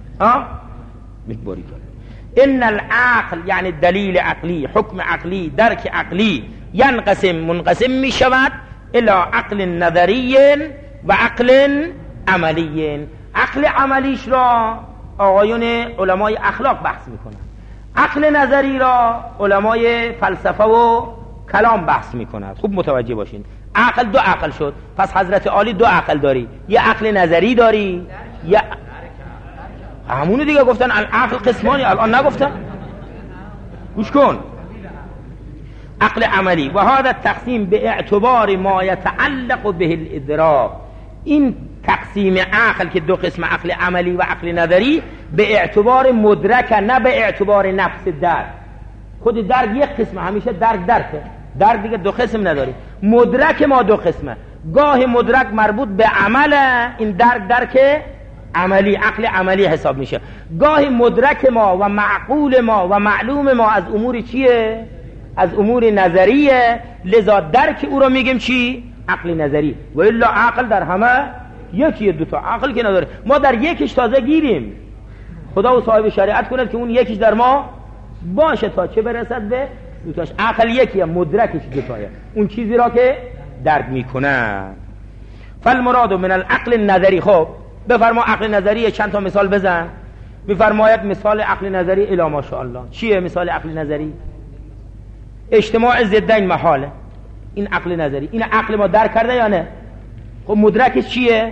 میباری کن. ان العقل یعنی دلیل عقلی، حکم عقلی، درک عقلی. ینقسم، منقسم می شود الى عقل نظری و عقل عملی. عقل عملیش را آقایون علمای اخلاق بحث میکنن، عقل نظری را علمای فلسفه و کلام بحث میکنند. خوب متوجه باشین، عقل دو عقل شد. پس حضرت عالی دو عقل داری، یه عقل نظری داری، یه همونو دیگه گفتن عقل قسمانی، الان نگفتن؟ گوش کن. عقل عملی و هذا التقسیم به اعتبار ما يتعلق به الادراک. این تقسیم عقل که دو قسم، عقل عملی و عقل نظری، به اعتبار مدرک، نه به اعتبار نفس درک. خود درک یک قسمه، همیشه درکه. درک دیگه دو قسم نداری. مدرک ما دو قسمه، گاه مدرک مربوط به عمله، این درک عملی، عقل عملی حساب میشه. گاهی مدرک ما و معقول ما و معلوم ما از امور چیه؟ از امور نظریه، لذا درک او رو میگیم چی؟ عقل نظری. و الا عقل در همه یکیه، دوتا عقل که نداره. ما در یکیش تازه گیریم، خدا و صاحب شریعت کند که اون یکیش در ما باشه تا چه برسد به دوتاش. عقل یکیه، مدرکش دوتایه، اون چیزی را که درک میکنه. فالمراد من العقل النظری. خب بفرما عقل نظری چند تا مثال بزن. میفرماید مثال عقل نظری الا ماشاءالله. چیه مثال عقل نظری؟ اجتماع ضدین محاله. این عقل نظری، این عقل ما درک کرده یا نه؟ خب مدرکش چیه؟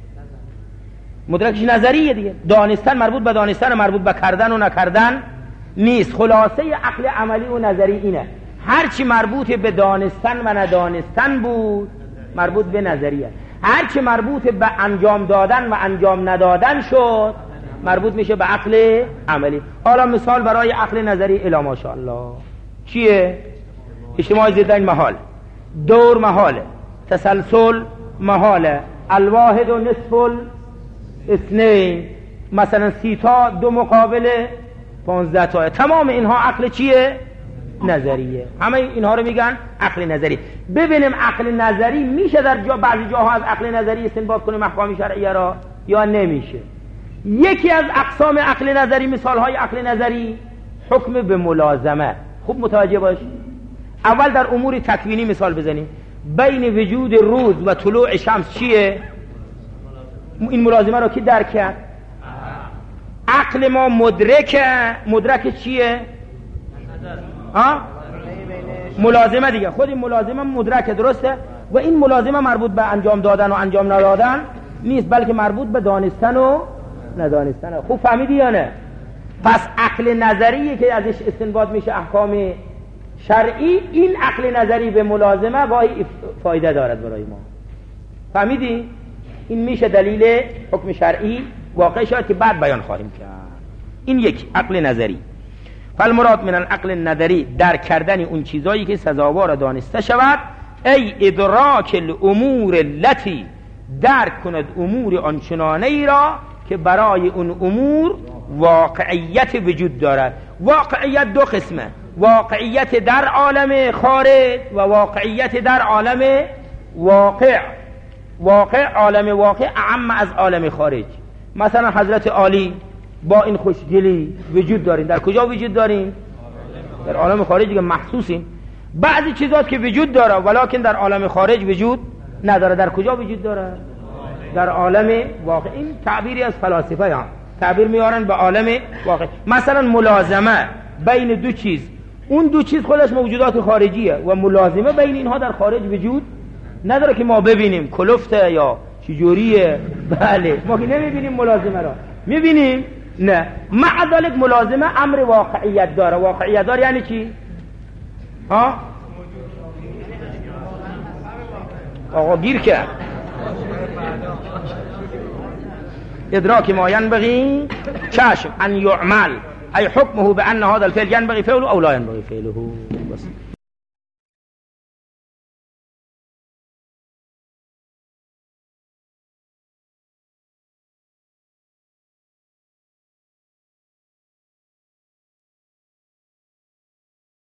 مدرکش نظریه دیگه. دانستن مربوط به دانستن، مربوط به کردن و نکردن نیست. خلاصه عقل عملی و نظری اینه، هرچی مربوط به دانستن و ندانستن بود مربوط به نظریه، هرچی مربوط به انجام دادن و انجام ندادن شد مربوط میشه به عقل عملی. حالا مثال برای عقل نظری الا ماشاءالله چیه؟ اجتماع ضدین محاله، دور محاله، تسلسل محاله، الواحد و نصف الاثنین، مثلا 30 تا 2 مقابل 15 تا. تمام اینها عقل چیه؟ نظریه. همه اینها رو میگن عقل نظری. ببینیم عقل نظری میشه در بعضی جاها از عقل نظری استنباط کنیم احکام شرعیه را یا نمیشه. یکی از اقسام عقل نظری، مثال های عقل نظری، حکم به ملازمه. خوب متوجه باش. اول در امور تکوینی مثال بزنیم. بین وجود روز و طلوع شمس چیه؟ این ملازمه رو کی درک کرد؟ عقل ما مدرک چیه؟ ملازمه دیگه. خود این ملازمه مدرک، درسته؟ و این ملازمه مربوط به انجام دادن و انجام ندادن نیست، بلکه مربوط به دانستن و ندانستن. خوب فهمیدی یا نه؟ پس عقل نظریه که ازش استنباط میشه احکام شرعی، این عقل نظری به ملازمه گاهی فایده دارد برای ما. فهمیدی؟ این میشه دلیل حکم شرعی واقع شد که بعد بیان خواهیم کرد. این یک عقل نظری. فالمراد من العقل النظری درک کردن اون چیزایی که سزاوار دانسته شود، ای ادراک الامور التي درک کند امور آنچنانه ای را که برای اون امور واقعیت وجود دارد. واقعیت دو قسمه، واقعیت در عالم خارج و واقعیت در عالم واقع. عالم واقع اعم از عالم خارج. مثلا حضرت عالی با این خوشگلی وجود دارین. در کجا وجود دارین؟ در عالم خارج که محسوسین. بعضی چیزات که وجود داره ولکن در عالم خارج وجود نداره. در کجا وجود داره؟ در عالم واقع. این تعبیری از فلاسفه ها تعبیر میارن به عالم واقع. مثلا ملازمه بین دو چیز، اون دو چیز خودش موجودات خارجیه و ملازمه بین اینها در خارج وجود نداره که ما ببینیم کلفته یا چجوریه. بله ما که نمیبینیم ملازمه را، میبینیم؟ نه. مع ذلك ملازمه امر واقعیت داره. واقعیت داره یعنی چی؟ آقا گیر کرد. ادراک ما ينبغي چشم ان يعمل ای حکمه بان هذا الفعل ينبغي فعله او لا ينبغي فعله. بس